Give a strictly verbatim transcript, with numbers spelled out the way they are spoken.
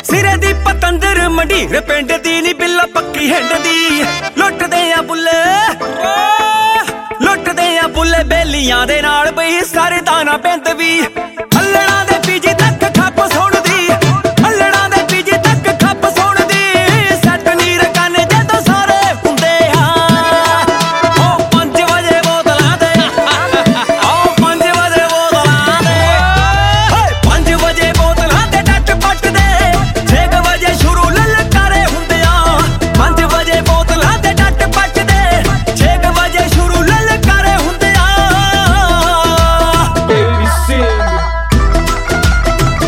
ਸਿਰੇ ਦੀ ਪਤੰਦਰ ਮੰਡੀਰ ਪਿੰਡ ਦੀ ਨੀ ਬਿੱਲਾ ਪੱਕੀ ਹਿੰਡ ਦੀ ਲੁੱਟਦੇ ਆ ਬੁੱਲੇ ਲੁੱਟਦੇ ਆ ਬੁੱਲੇ ਬੇਲੀਆਂ ਦੇ ਨਾਲ ਬਈ ਸਰਦਾ ਨਾ ਬਿੰਦ ਵੀ